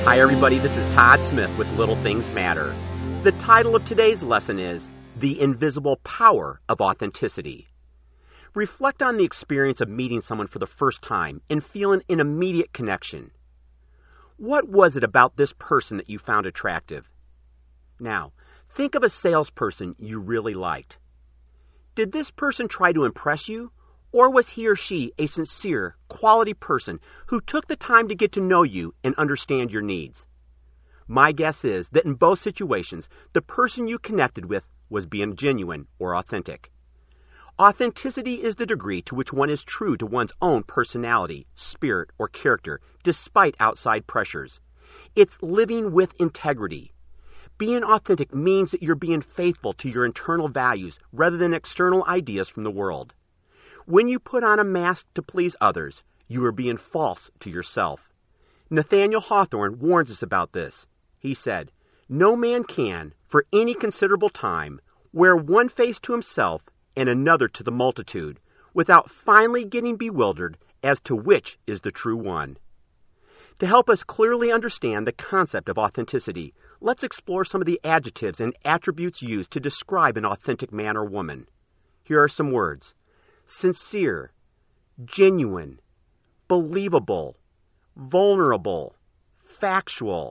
Hi everybody, this is Todd Smith with Little Things Matter. The title of today's lesson is The Invisible Power of Authenticity. Reflect on the experience of meeting someone for the first time and feeling an immediate connection. What was it about this person that you found attractive? Now, think of a salesperson you really liked. Did this person try to impress you? Or was he or she a sincere, quality person who took the time to get to know you and understand your needs? My guess is that in both situations, the person you connected with was being genuine or authentic. Authenticity is the degree to which one is true to one's own personality, spirit, or character, despite outside pressures. It's living with integrity. Being authentic means that you're being faithful to your internal values rather than external ideas from the world. When you put on a mask to please others, you are being false to yourself. Nathaniel Hawthorne warns us about this. He said, "No man can, for any considerable time, wear one face to himself and another to the multitude, without finally getting bewildered as to which is the true one." To help us clearly understand the concept of authenticity, let's explore some of the adjectives and attributes used to describe an authentic man or woman. Here are some words: sincere, genuine, believable, vulnerable, factual,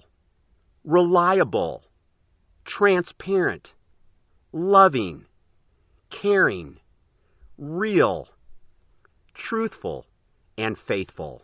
reliable, transparent, loving, caring, real, truthful, and faithful.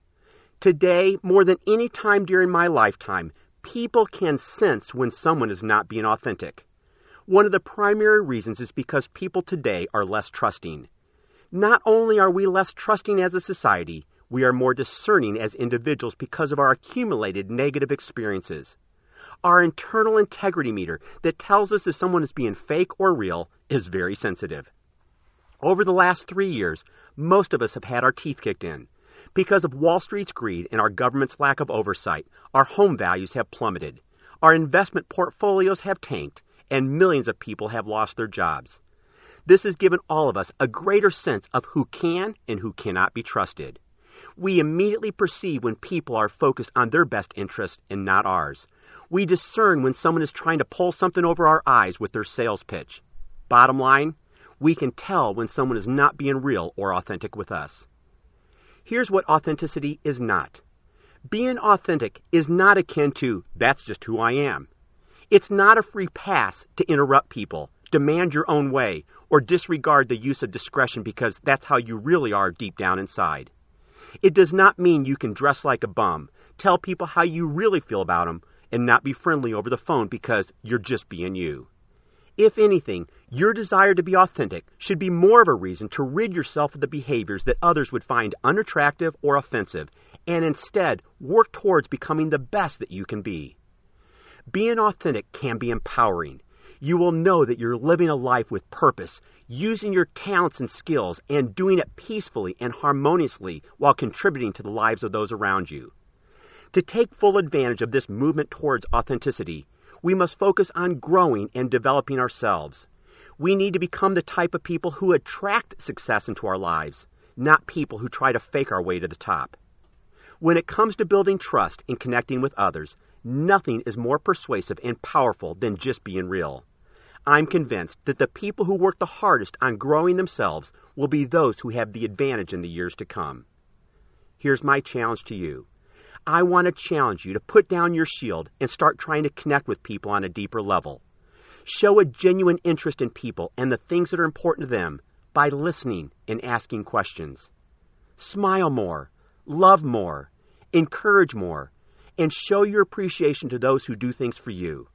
Today, more than any time during my lifetime, people can sense when someone is not being authentic. One of the primary reasons is because people today are less trusting. Not only are we less trusting as a society, we are more discerning as individuals because of our accumulated negative experiences. Our internal integrity meter that tells us if someone is being fake or real is very sensitive. Over the last 3 years, most of us have had our teeth kicked in. Because of Wall Street's greed and our government's lack of oversight, our home values have plummeted. Our investment portfolios have tanked, and millions of people have lost their jobs. This has given all of us a greater sense of who can and who cannot be trusted. We immediately perceive when people are focused on their best interests and not ours. We discern when someone is trying to pull something over our eyes with their sales pitch. Bottom line, we can tell when someone is not being real or authentic with us. Here's what authenticity is not. Being authentic is not akin to, "That's just who I am." It's not a free pass to interrupt people, demand your own way, or disregard the use of discretion because that's how you really are deep down inside. It does not mean you can dress like a bum, tell people how you really feel about them, and not be friendly over the phone because you're just being you. If anything, your desire to be authentic should be more of a reason to rid yourself of the behaviors that others would find unattractive or offensive, and instead work towards becoming the best that you can be. Being authentic can be empowering. You will know that you're living a life with purpose, using your talents and skills, and doing it peacefully and harmoniously while contributing to the lives of those around you. To take full advantage of this movement towards authenticity, we must focus on growing and developing ourselves. We need to become the type of people who attract success into our lives, not people who try to fake our way to the top. When it comes to building trust and connecting with others, nothing is more persuasive and powerful than just being real. I'm convinced that the people who work the hardest on growing themselves will be those who have the advantage in the years to come. Here's my challenge to you. I want to challenge you to put down your shield and start trying to connect with people on a deeper level. Show a genuine interest in people and the things that are important to them by listening and asking questions. Smile more, love more, encourage more, and show your appreciation to those who do things for you.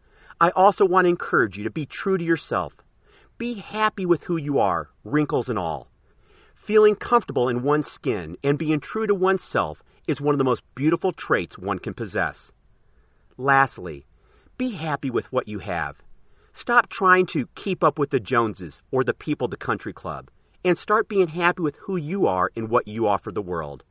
I also want to encourage you to be true to yourself. Be happy with who you are, wrinkles and all. Feeling comfortable in one's skin and being true to oneself is one of the most beautiful traits one can possess. Lastly, be happy with what you have. Stop trying to keep up with the Joneses or the people at the country club, and start being happy with who you are and what you offer the world.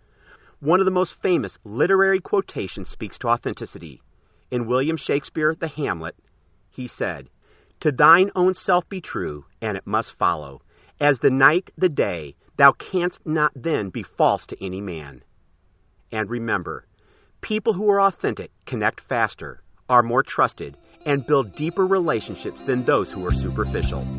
One of the most famous literary quotations speaks to authenticity. In William Shakespeare, the Hamlet, he said, "To thine own self be true, and it must follow. As the night the day, thou canst not then be false to any man." And remember, People who are authentic connect faster, are more trusted, and build deeper relationships than those who are superficial.